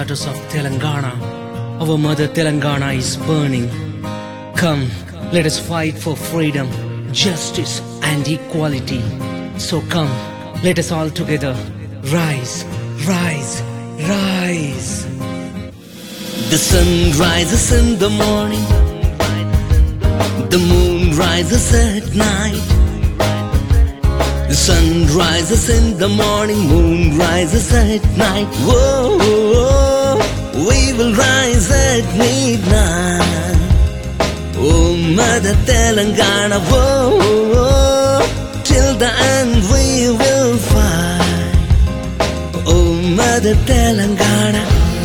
daughters of Telangana. Our mother Telangana is burning. Come, let us fight for freedom, justice and equality. So come, let us all together rise, rise, rise. The sun rises in the morning, the moon rises at night. The sun rises in the morning, moon rises at night. Whoa, we will rise at midnight. Oh, Mother Telangana, whoa, till the end we will fight. Oh, Mother Telangana.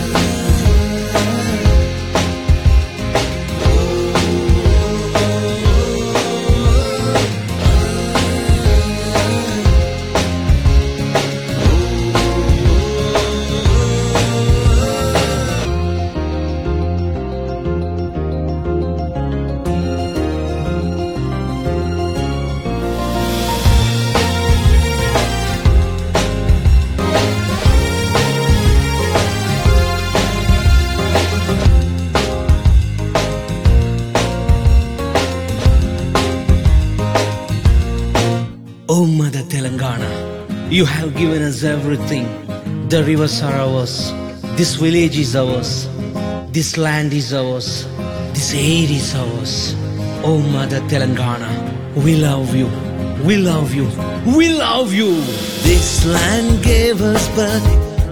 Oh, Mother Telangana, you have given us everything. The rivers are ours, this village is ours, this land is ours, this air is ours. Oh, Mother Telangana, we love you, we love you, we love you. This land gave us birth,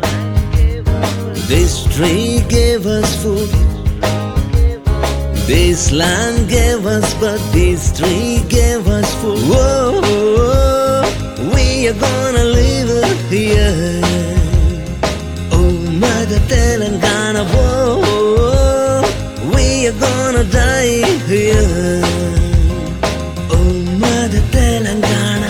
this tree gave us food. This land gave us birth, this tree gave us food. Whoa, we are gonna live here. Oh, Mother Telangana, whoa, we are gonna die here. Oh, Mother Telangana.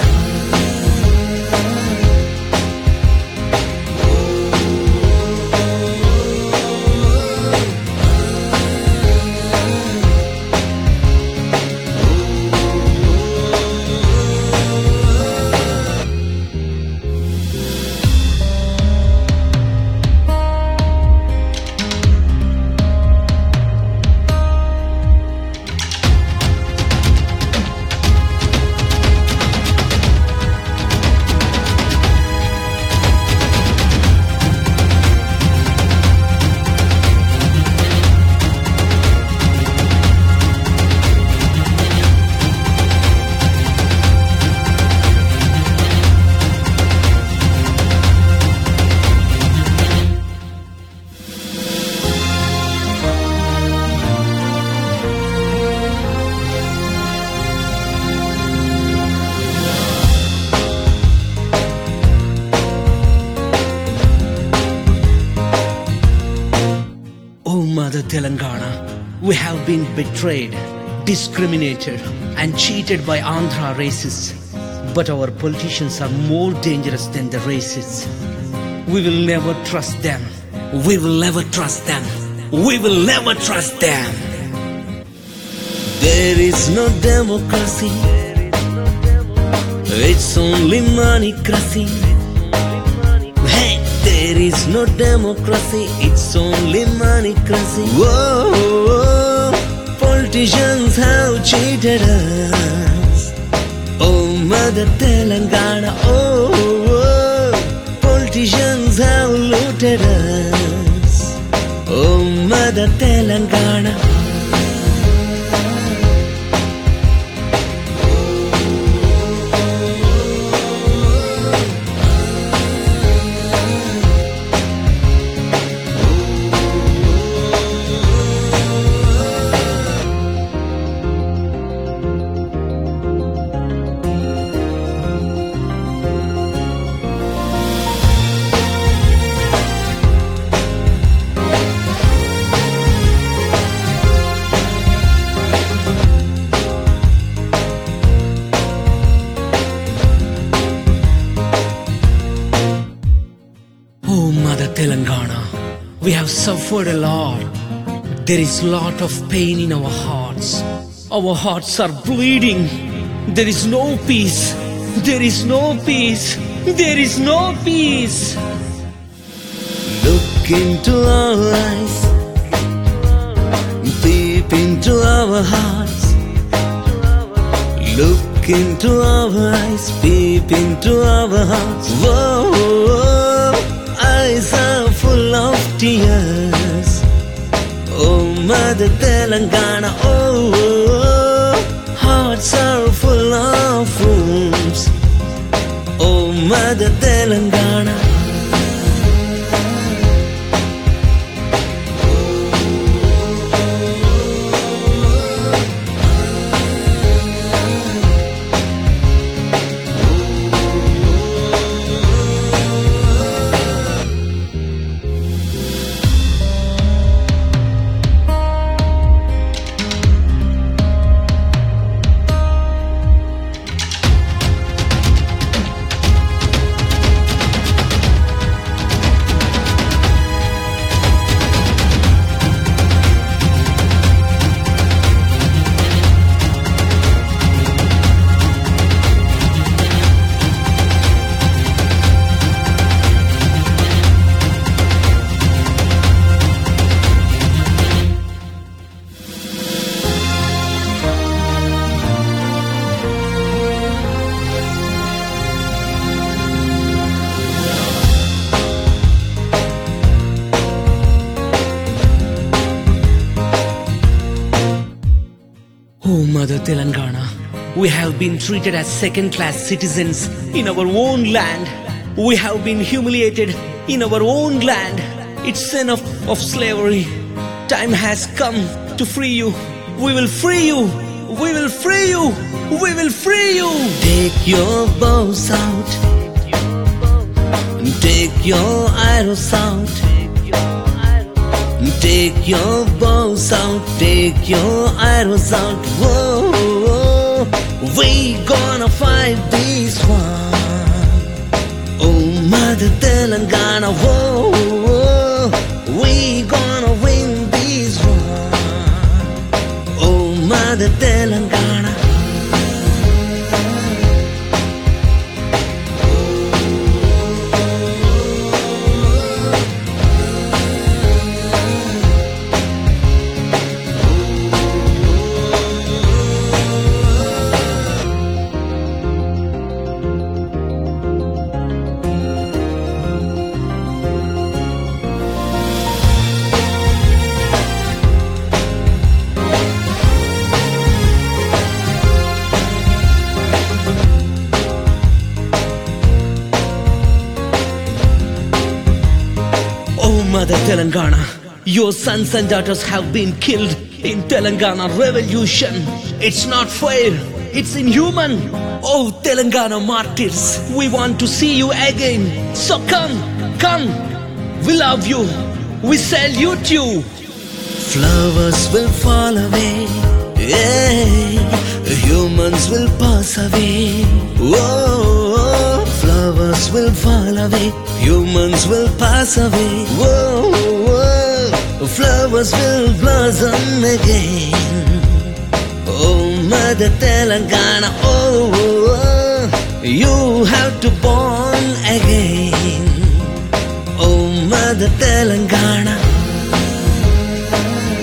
Mother Telangana, we have been betrayed, discriminated and cheated by Andhra racists. But our politicians are more dangerous than the racists. We will never trust them. We will never trust them. We will never trust them. There is no democracy. It's only moneycracy. There is no democracy, it's only moneycracy. Whoa, politicians have cheated us. Oh, Mother Telangana, oh, politicians have looted us. Oh, Mother Telangana. Telangana, we have suffered a lot. There is a lot of pain in our hearts. Our hearts are bleeding. There is no peace. There is no peace. There is no peace. Look into our eyes, deep into our hearts. Look into our eyes, peep into our hearts. Whoa, eyes are full of tears. Oh, Mother Telangana, oh, hearts are full of wounds. Oh, Mother Telangana. Oh, Mother Telangana, we have been treated as second-class citizens in our own land. We have been humiliated in our own land. It's enough of slavery. Time has come to free you. We will free you. We will free you. We will free you. Take your bows out. Take your arrows out. Take your bows out, take your arrows out. Whoa, whoa, we gonna fight this one. Oh, Mother Telangana, whoa, whoa, we gonna win this one. Oh, Mother Telangana. Mother Telangana, your sons and daughters have been killed in Telangana revolution. It's not fair. It's inhuman. Oh, Telangana martyrs, we want to see you again. So come. We love you. We salute you. Flowers will fall away. Yeah. Humans will pass away. Whoa, flowers will fall away. Humans will pass away. Whoa, whoa, flowers will blossom again. Oh, Mother Telangana, oh, you have to born again. Oh, Mother Telangana.